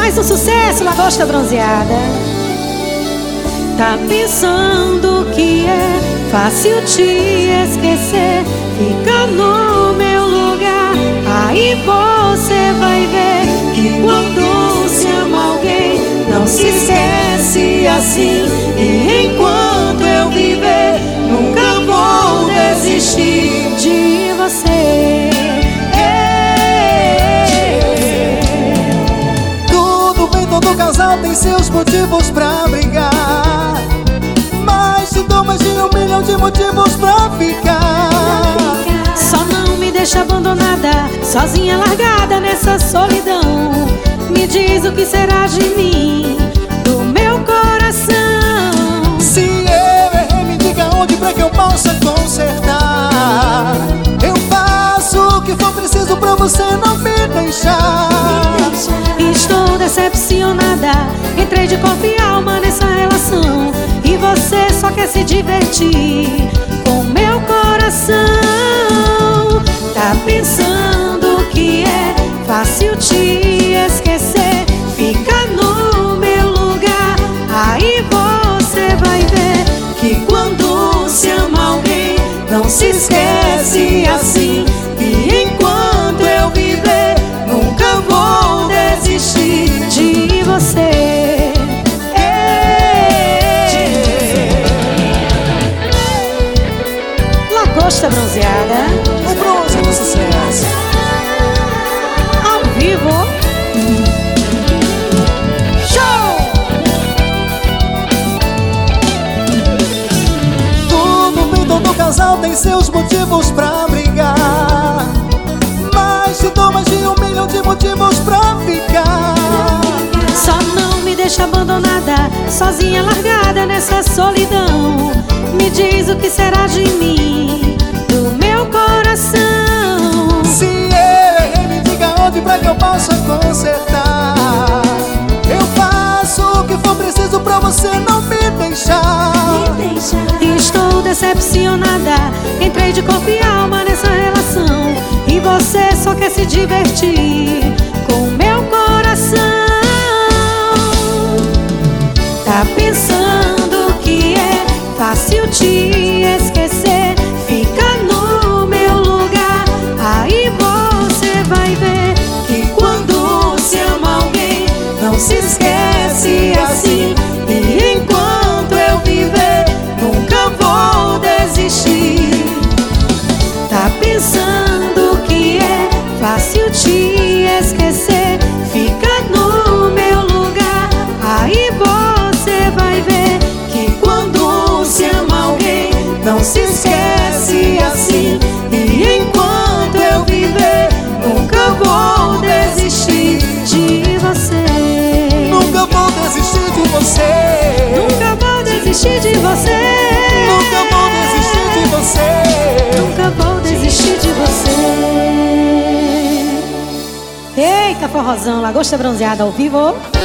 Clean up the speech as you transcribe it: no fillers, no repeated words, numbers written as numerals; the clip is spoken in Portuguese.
mais um sucesso, Lagosta Bronzeada. Tá pensando que é fácil te esquecer? Fica no meu lugar, aí você vai ver que quando se ama alguém não se esquece assim. E enquanto eu viver, nunca vou desistir de você. Tudo bem, todo casal tem seus motivos pra brigar, mas te dou mais de 1 milhão de motivos pra ficar. Só não me deixa abandonada, sozinha, largada nessa solidão. Me diz o que será de mim, do meu coração. Se eu errei, me diga onde pra que eu possa consertar. Eu faço o que for preciso pra você não me deixar. Estou decepcionada, entrei de corpo e alma nessa relação, e você só quer se divertir com meu coração. Tá pensando que é fácil te esquecer? Fica no meu lugar, aí você vai ver que quando se ama alguém não se esquece assim. E enquanto eu viver, nunca vou desistir de você. Lagosta Bronzeada, O bronze do sucesso. ao vivo. Show! Tudo bem, todo casal tem seus motivos pra brigar, mas te dou mais de 1 milhão de motivos pra ficar. Só não me deixa abandonada, sozinha, largada nessa solidão. Me diz o que será de mim, do meu coração. Se eu errei, me diga onde pra que eu possa consertar. Eu faço o que for preciso pra você não me deixar. Estou decepcionada, entrei de corpo e alma nessa relação, e você só quer se divertir com meu coração. Tá pensando que é fácil te esquecer? Fica no meu lugar, aí você vai ver que quando se ama alguém não se esquece assim. E enquanto eu viver, nunca vou desistir. Tá pensando que é fácil te esquecer? Fica no meu lugar, aí você vai ver que quando se ama alguém não se esquece assim. E enquanto eu viver, nunca vou desistir de você. Nunca vou desistir de você. Nunca vou desistir de você. Nunca vou desistir de você. Nunca vou desistir de você. Eita, forrozão, Lagosta Bronzeada ao vivo.